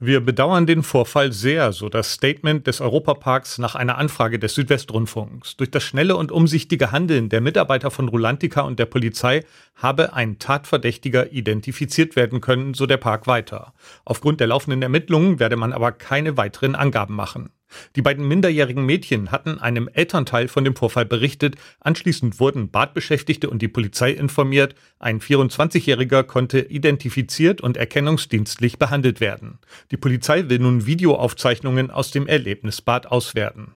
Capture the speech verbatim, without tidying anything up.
Wir bedauern den Vorfall sehr, so das Statement des Europaparks nach einer Anfrage des Südwestrundfunks. Durch das schnelle und umsichtige Handeln der Mitarbeiter von Rulantica und der Polizei habe ein Tatverdächtiger identifiziert werden können, so der Park weiter. Aufgrund der laufenden Ermittlungen werde man aber keine weiteren Angaben machen. Die beiden minderjährigen Mädchen hatten einem Elternteil von dem Vorfall berichtet. Anschließend wurden Badbeschäftigte und die Polizei informiert. Ein vierundzwanzigjähriger konnte identifiziert und erkennungsdienstlich behandelt werden. Die Polizei will nun Videoaufzeichnungen aus dem Erlebnisbad auswerten.